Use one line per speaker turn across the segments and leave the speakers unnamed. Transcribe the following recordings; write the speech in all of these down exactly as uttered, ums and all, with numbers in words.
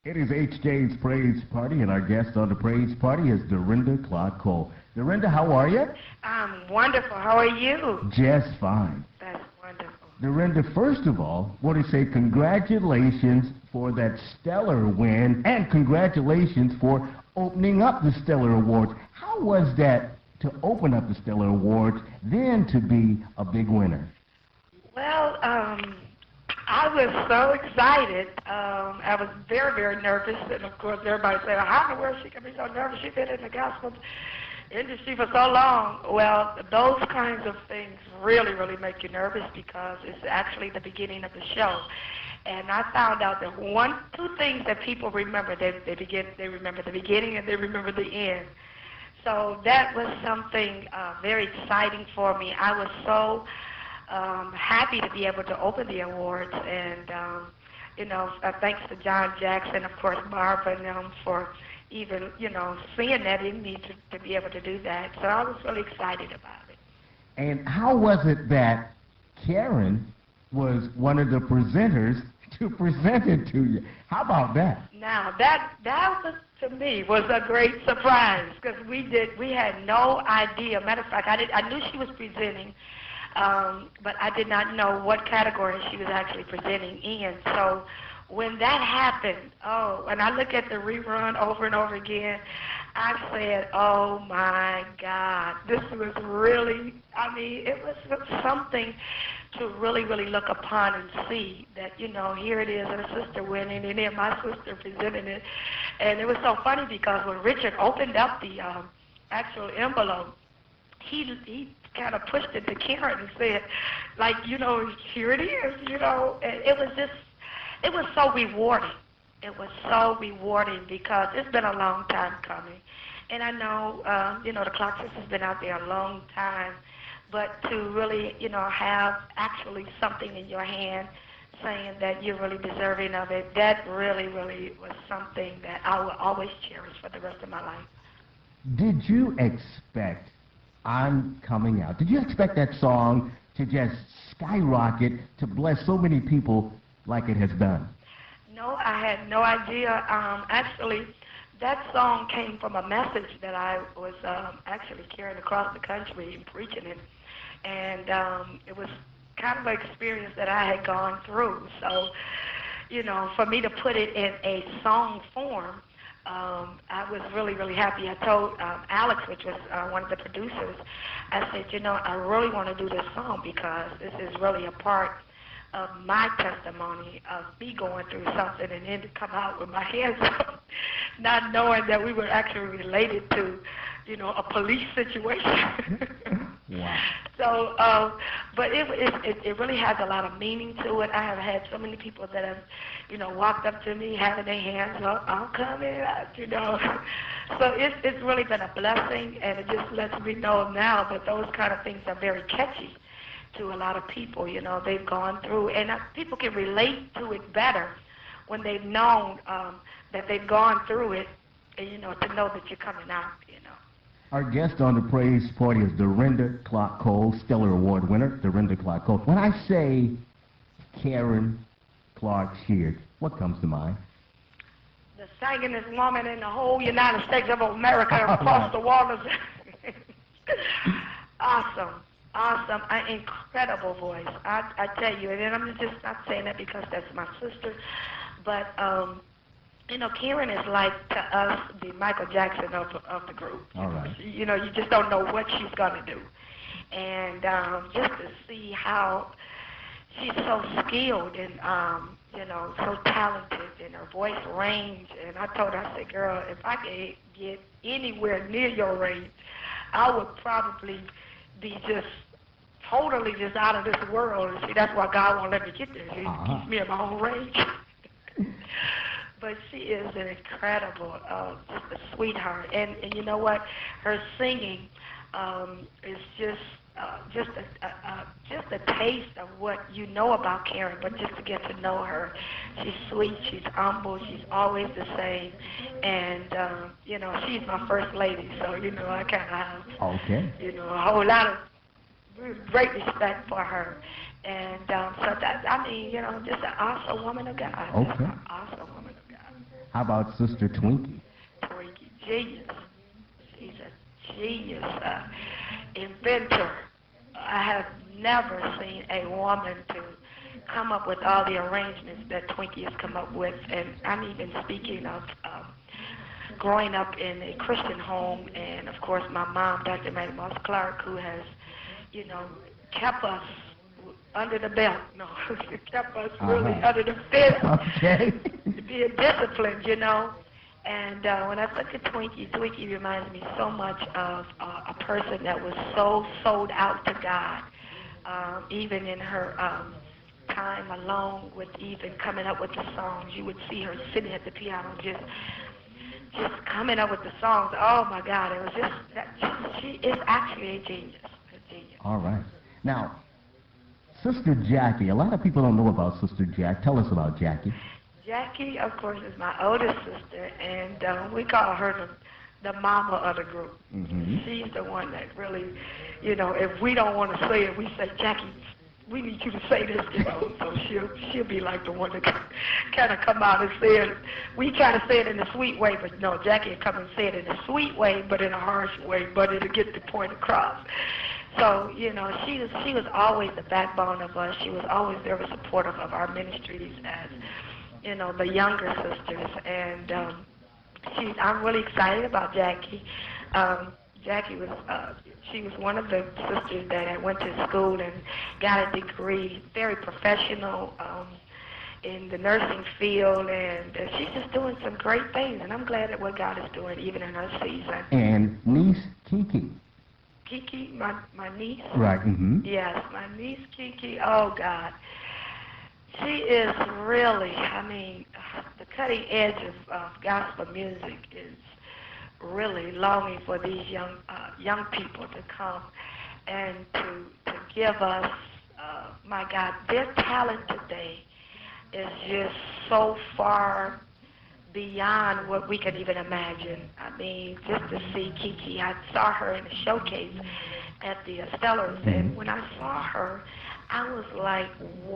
It is H J's Praise Party, and our guest on the Praise Party is Dorinda Clark Cole. Dorinda, how are you?
I'm wonderful. How are you?
Just fine.
That's wonderful.
Dorinda, first of all, want to say congratulations for that stellar win, and congratulations for opening up the Stellar Awards. How was that to open up the Stellar Awards, then to be a big winner?
Well, um, I was so excited. Um, I was very, very nervous, and of course, everybody said, "How in the world she can be so nervous? She's been in the gospel industry for so long." Well, those kinds of things really, really make you nervous because it's actually the beginning of the show. And I found out that one, two things that people remember, they they begin, they remember the beginning and they remember the end. So that was something uh, very exciting for me. I was so um, happy to be able to open the awards, and um, you know, uh, thanks to John Jackson, of course, Barbara, and them for even, you know, seeing that in me to, to be able to do that. So I was really excited about it.
And how was it that Karen was one of the presenters to present it to you? How about that?
Now, that, that was, to me, was a great surprise, because we did, we had no idea. Matter of fact, I, did, I knew she was presenting, um, but I did not know what category she was actually presenting in. So when that happened, oh, and I look at the rerun over and over again, I said, oh my God, this was really, I mean, it was something to really, really look upon and see that, you know, here it is, her sister winning, and then my sister presenting it. And it was so funny because when Richard opened up the um, actual envelope, he, he kind of pushed it to Karen and said, like, you know, here it is, you know, and it was just, it was so rewarding. It was so rewarding because it's been a long time coming. And I know, um, you know, the Clark sisters has been out there a long time, but to really, you know, have actually something in your hand saying that you're really deserving of it, that really, really was something that I will always cherish for the rest of my life.
Did you expect I'm Coming Out? Did you expect that song to just skyrocket, to bless so many people like it has done?
No, I had no idea. Um, actually, that song came from a message that I was um, actually carrying across the country and preaching it. And um, it was kind of an experience that I had gone through. So, you know, for me to put it in a song form, um, I was really, really happy. I told um, Alex, which was uh, one of the producers, I said, you know, I really want to do this song because this is really a part of my testimony of me going through something and then to come out with my hands up, not knowing that we were actually related to, you know, a police situation.
Wow.
So, um, but it, it it really has a lot of meaning to it. I have had so many people that have, you know, walked up to me having their hands up, I'm coming out, you know. So it's it's really been a blessing, and it just lets me know now that those kind of things are very catchy to a lot of people. You know, they've gone through, and uh, people can relate to it better when they've known um, that they've gone through it, and, you know, to know that you're coming out, you know.
Our guest on the Praise Party is Dorinda Clark Cole, Stellar Award winner, Dorinda Clark Cole. When I say Karen Clark Sheard, what comes to mind?
The singingest woman in the whole United States of America across the waters. Awesome. Awesome, an incredible voice. I, I tell you, and I'm just not saying that because that's my sister, but um, you know, Karen is like to us the Michael Jackson of of the group.
All right.
You know, you just don't know what she's gonna do, and um, just to see how she's so skilled and um, you know, so talented in her voice range. And I told her, I said, girl, if I could get anywhere near your range, I would probably be just totally just out of this world. And see, that's why God won't let me get there. He uh-huh. keeps me in my own range. But she is an incredible, uh, just a sweetheart. And, and you know what? Her singing um, is just uh, just a, a, a just a taste of what you know about Karen, but just to get to know her. She's sweet, she's humble, she's always the same. And, uh, you know, she's my first lady, so, you know, I kind of have,
okay.
you know, a whole lot of great respect for her. And um, so that, I mean, you know, just an awesome woman of God.
Okay.
An awesome woman of God.
How about Sister Twinkie?
Twinkie, genius. She's a genius, uh, inventor. I have never seen a woman to come up with all the arrangements that Twinkie has come up with. And I'm even speaking of um, growing up in a Christian home, and of course my mom, Doctor Maggie Moss Clark, who has, you know, kept us under the belt. No, kept us really
uh-huh.
under the fist.
Okay.
Being disciplined, you know. And uh, when I look at Twinkie, Twinkie reminds me so much of uh, a person that was so sold out to God, um, even in her um, time alone with even coming up with the songs. You would see her sitting at the piano just just coming up with the songs. Oh, my God, it was just, that, she, she is actually a genius, a genius.
All right. Now, Sister Jackie, a lot of people don't know about Sister Jack. Tell us about Jackie.
Jackie, of course, is my oldest sister, and uh, we call her the, the mama of the group.
Mm-hmm.
She's the one that really, you know, if we don't want to say it, we say, Jackie, we need you to say this, you know. So she'll, she'll be like the one that kind of come out and say it. We try to say it in a sweet way, but no, Jackie will come and say it in a sweet way, but in a harsh way, but it'll get the point across. So, you know, she was, she was always the backbone of us. She was always very supportive of our ministries as, you know, the younger sisters. And um, she, I'm really excited about Jackie. Um, Jackie was, uh, she was one of the sisters that I went to school and got a degree, very professional um, in the nursing field, and uh, she's just doing some great things, and I'm glad at what God is doing, even in her season.
And niece Kiki.
Kiki, my, my niece?
Right, mm-hmm.
Yes, my niece Kiki, oh God. She is really, I mean, the cutting edge of uh, gospel music is really longing for these young uh, young people to come and to to give us, uh, my God, their talent today is just so far beyond what we can even imagine. I mean, just to see Kiki, I saw her in a showcase at the Stellars, and when I saw her, I was like,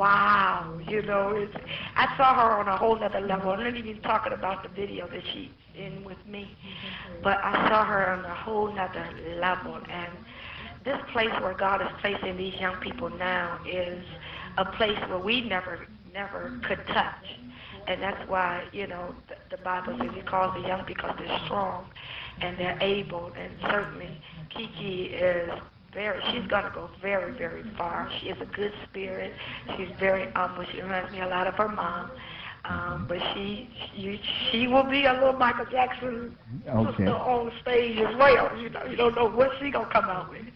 wow, you know, it's, I saw her on a whole other level. I'm not even talking about the video that she's in with me, but I saw her on a whole other level. And this place where God is placing these young people now is a place where we never, never could touch. And that's why, you know, the, the Bible says He calls the young because they're strong and they're able. And certainly Kiki is very, she's going to go very, very far. She is a good spirit. She's very humble. She reminds me a lot of her mom. Um, but she, she she will be a little Michael Jackson
okay.
on stage as well. You know, you don't know what she's going to come out with.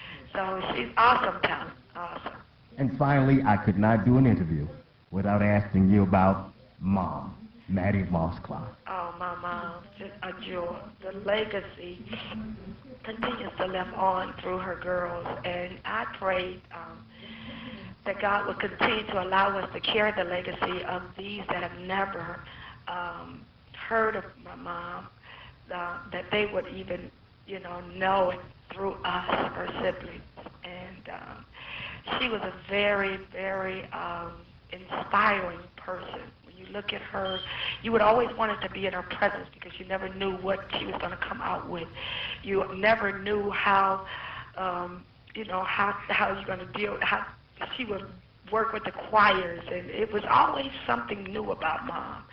So she's awesome talent. Awesome.
And finally, I could not do an interview without asking you about Mom, Mattie Moss Clark.
Oh, my mom, just a joy. The legacy continues to live on through her girls, and I pray um, that God will continue to allow us to carry the legacy of these that have never um, heard of my mom, uh, that they would even, you know, know it through us, her siblings. And um, she was a very, very um, inspiring person. You look at her, you would always want it to be in her presence because you never knew what she was going to come out with. You never knew how, um, you know, how how you're going to deal, how she would work with the choirs, and it was always something new about Mom.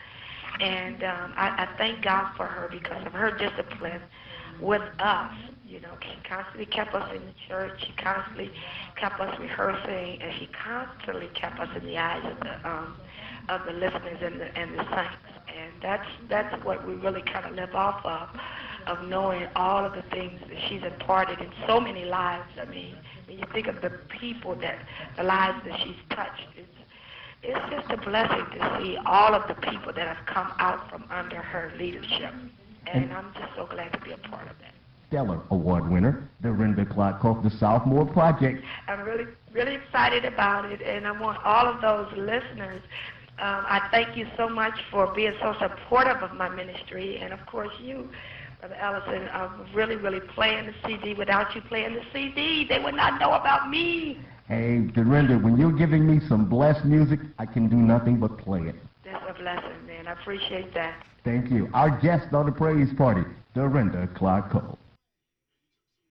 And um, I, I thank God for her because of her discipline with us. You know, she constantly kept us in the church. She constantly kept us rehearsing, and she constantly kept us in the eyes of the um, of the listeners and the and the saints. And that's that's what we really kind of live off of, of knowing all of the things that she's imparted in so many lives. I mean, when you think of the people that the lives that she's touched, it's it's just a blessing to see all of the people that have come out from under her leadership. And I'm just so glad to be a part of that.
Stellar Award winner, Dorinda Clark Cope, the Sophomore Project.
I'm really, really excited about it, and I want all of those listeners, um, I thank you so much for being so supportive of my ministry, and of course you, Brother Ellison, I'm really, really playing the C D. Without you playing the C D, they would not know about me.
Hey, Dorinda, when you're giving me some blessed music, I can do nothing but play it.
That's a blessing, man. I appreciate that.
Thank you. Our guest on the praise party, Dorinda Clark Cole.